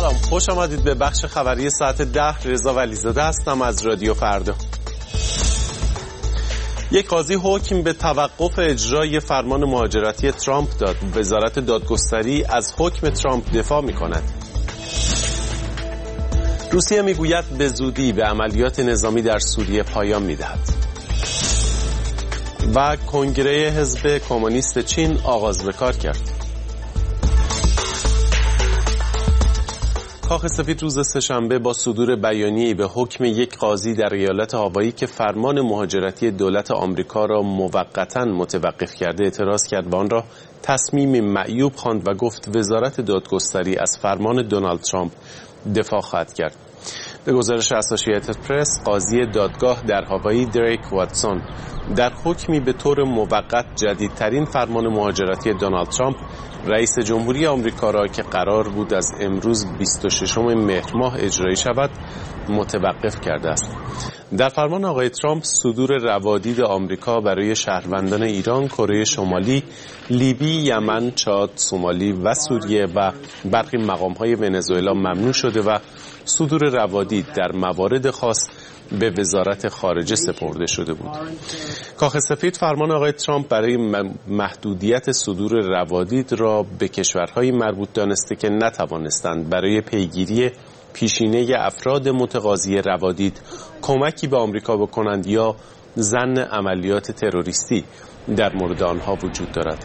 سلام، خوش آمدید به بخش خبری ساعت 10. رضا ولیزاده هستم از رادیو فردا. یک قاضی حکم به توقف اجرای فرمان مهاجرتی ترامپ داد. وزارت دادگستری از حکم ترامپ دفاع می‌کند. روسیه میگوید به زودی به عملیات نظامی در سوریه پایان می‌دهد. و کنگره حزب کمونیست چین آغاز به کار کرد. کاخ سفید روز سه‌شنبه با صدور بیانیه‌ای به حکم یک قاضی در ایالت هاوایی که فرمان مهاجرتی دولت آمریکا را موقتاً متوقف کرده اعتراض کرد و آن را تصمیم معیوب خواند و گفت وزارت دادگستری از فرمان دونالد ترامپ دفاع خواهد کرد. به گزارش اسوسییتد پرس، قاضی دادگاه در هاوایی دریک واتسون در حکمی به طور موقت جدیدترین فرمان مهاجرتی دونالد ترامپ رئیس جمهوری آمریکا را که قرار بود از امروز 26 مهر ماه اجرایی شود متوقف کرده است. در فرمان آقای ترامپ صدور روادید آمریکا برای شهروندان ایران، کره شمالی، لیبی، یمن، چاد، سومالی و سوریه و برخی مقام‌های ونزوئلا ممنوع شده و صدور روادید در موارد خاص به وزارت خارجه سپرده شده بود. کاخ سفید فرمان آقای ترامپ برای محدودیت صدور روادید را به کشورهای مربوط دانسته که نتوانستند برای پیگیری پیشینه افراد متقاضی روادید کمکی به آمریکا بکنند یا ظن عملیات تروریستی در مورد آنها وجود دارد.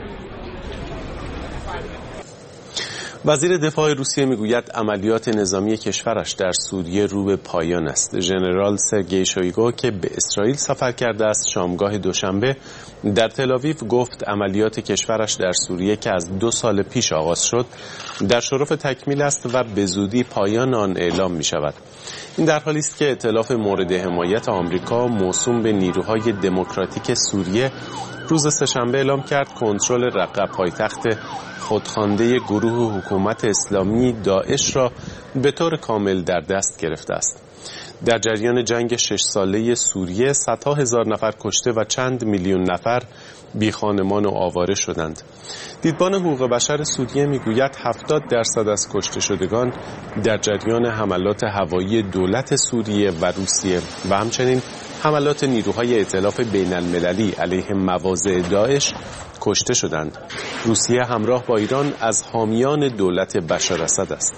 وزیر دفاع روسیه میگوید عملیات نظامی کشورش در سوریه رو به پایان است. ژنرال سرگئی شویگو که به اسرائیل سفر کرده است شامگاه دوشنبه در تل‌آویو گفت عملیات کشورش در سوریه که از 2 سال پیش آغاز شد در شرف تکمیل است و به زودی پایان آن اعلام می شود. این در حالی است که ائتلاف مورد حمایت آمریکا موسوم به نیروهای دموکراتیک سوریه روز سه‌شنبه اعلام کرد کنترل رقه پایتخت خودخوانده گروه حکومت اسلامی داعش را به طور کامل در دست گرفته است. در جریان جنگ 6 ساله سوریه صدها هزار نفر کشته و چند میلیون نفر بی خانمان و آواره شدند. دیدبان حقوق بشر سوریه میگوید 70% از کشته شدگان در جریان حملات هوایی دولت سوریه و روسیه و همچنین حملات نیروهای ائتلاف بین المللی علیه مواضع داعش کشته شدند. روسیه همراه با ایران از حامیان دولت بشار اسد است.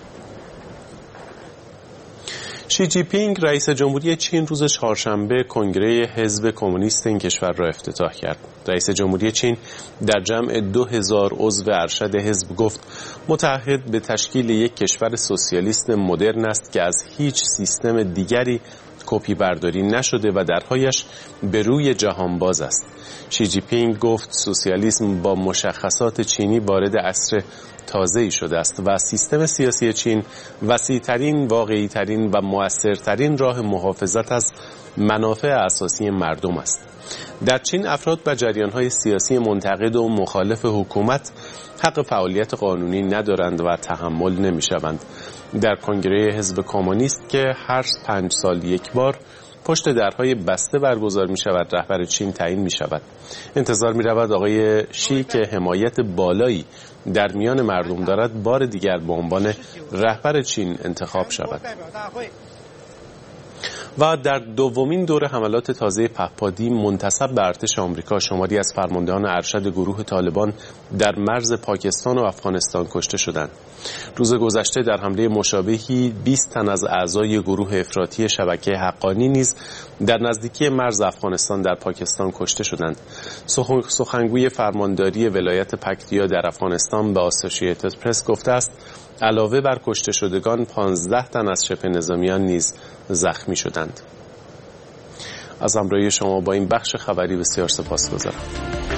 شی جی پینگ رئیس جمهوری چین روز چهارشنبه کنگره حزب کمونیست این کشور را افتتاح کرد. رئیس جمهوری چین در جمع 2000 عضو ارشد حزب گفت متعهد به تشکیل یک کشور سوسیالیست مدرن است که از هیچ سیستم دیگری کپی برداری نشده و درهایش به روی جهان باز است. شی جی پینگ گفت سوسیالیسم با مشخصات چینی وارد عصر تازه‌ای شده است و سیستم سیاسی چین وسیع‌ترین، واقعی‌ترین و مؤثرترین راه محافظت از منافع اساسی مردم است. در چین افراد و جریان‌های سیاسی منتقد و مخالف حکومت حق فعالیت قانونی ندارند و تحمل نمی‌شوند. در کنگره حزب کمونیست که هر 5 سال یک بار پشت درهای بسته برگزار می شود رهبر چین تعیین می شود. انتظار می رود آقای شی که حمایت بالایی در میان مردم دارد بار دیگر به عنوان رهبر چین انتخاب شود. و در دومین دور حملات تازه پهپادی منتسب به ارتش آمریکا شماری از فرماندهان ارشد گروه طالبان در مرز پاکستان و افغانستان کشته شدند. روز گذشته در حمله مشابهی 20 تن از اعضای گروه افراطی شبکه حقانی نیز در نزدیکی مرز افغانستان در پاکستان کشته شدند. سخنگوی فرمانداری ولایت پکتیا در افغانستان به اسوسییتد پرس گفته است علاوه بر کشته شدگان 15 تن از شبه نظامیان نیز زخمی شدند. از همراهی شما با این بخش خبری بسیار سپاسگزارم.